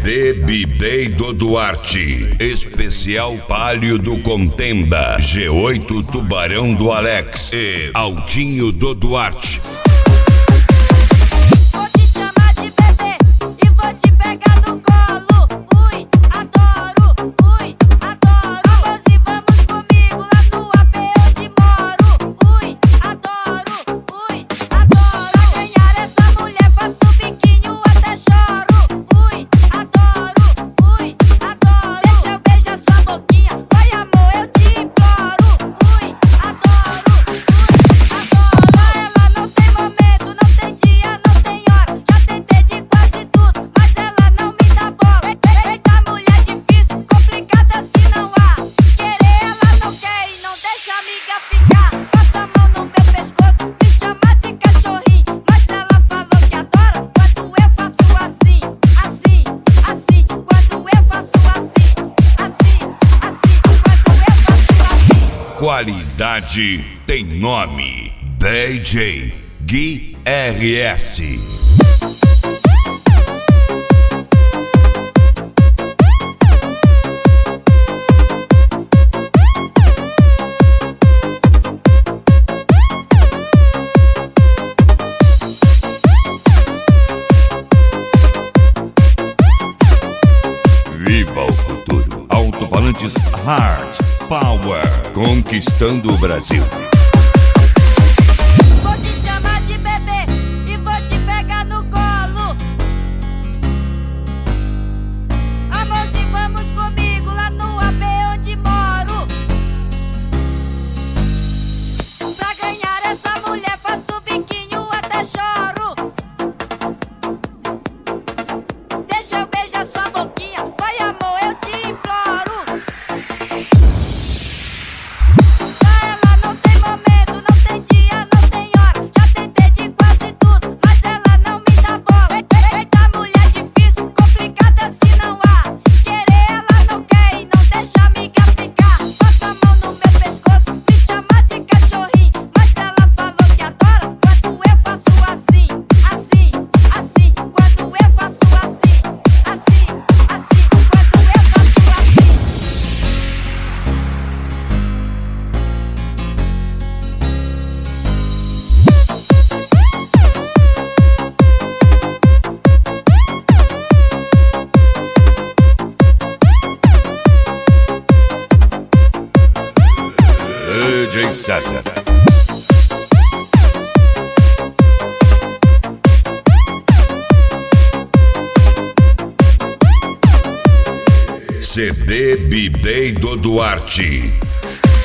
CD B-Day do Duarte. Especial Palio do Contenda. G8 Tubarão do Alex. E Altinho do Duarte. Qualidade tem nome. DJ Gui RS. Viva o futuro. Alto-falantes Hard Power, conquistando o Brasil. Vou te chamar de bebê e vou te pegar no colo. Amorzinho, vamos comigo lá no AP onde moro. Pra ganhar essa mulher faço biquinho até choro. Deixa eu beijar sua boquinha, vai amor, eu te imploro. DJ César. CD B-Day do Duarte.